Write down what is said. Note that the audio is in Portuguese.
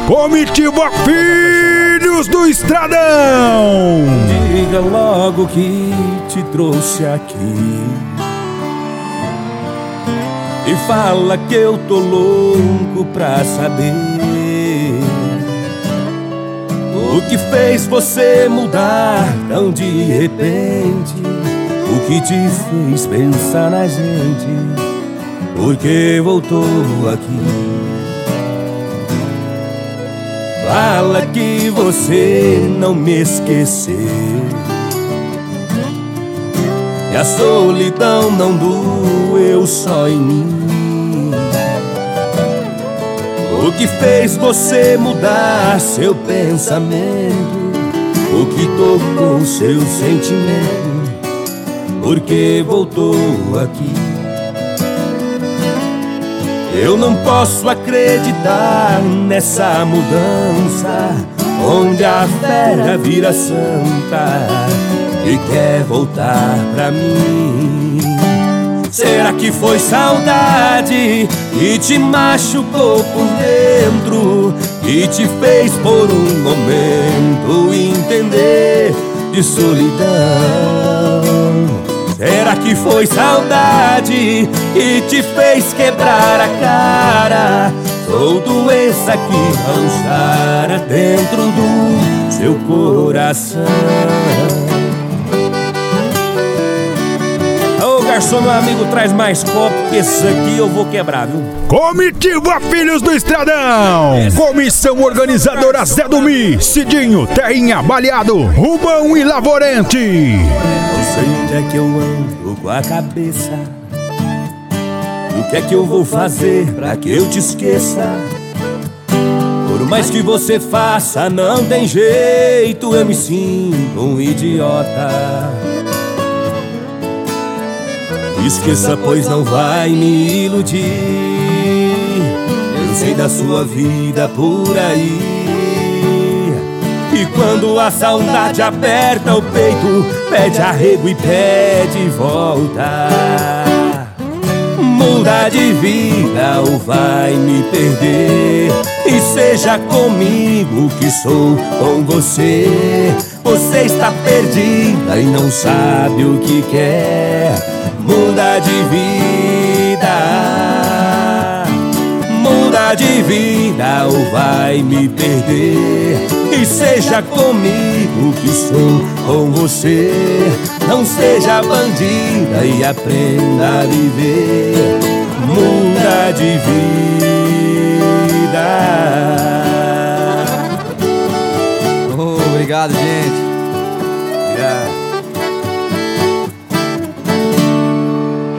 Comitiva Filhos do Estradão. Diga logo que te trouxe aqui e fala que eu tô louco pra saber o que fez você mudar tão de repente, o que te fez pensar na gente, porque voltou aqui. Fala que você não me esqueceu e a solidão não doeu só em mim. O que fez você mudar seu pensamento, o que tocou seu sentimento, porque voltou aqui. Eu não posso acreditar nessa mudança, onde a fera vira santa e quer voltar pra mim. Será que foi saudade que te machucou por dentro, que te fez por um momento entender de solidão? Será que foi saudade que te fez quebrar a cara? Sou doença que causara dentro do seu coração. Ô garçom, meu amigo, traz mais copo, que esse aqui eu vou quebrar, viu? Comitiva Filhos do Estradão. Comissão organizadora Zé do Mi, Cidinho, Terrinha, Baleado, Rubão e Lavorente. Não sei onde é que eu ando com a cabeça, o que é que eu vou fazer pra que eu te esqueça? Por mais que você faça, não tem jeito, eu me sinto um idiota. Esqueça, pois não vai me iludir, eu sei da sua vida por aí. E quando a saudade aperta o peito, pede arrego e pede volta. Muda de vida ou vai me perder, e seja comigo que sou com você. Você está perdida e não sabe o que quer. Muda de vida, muda de vida ou vai me perder, e seja comigo que sou com você. Não seja bandida e aprenda a viver. Muda de vida. Obrigado, gente. Obrigado.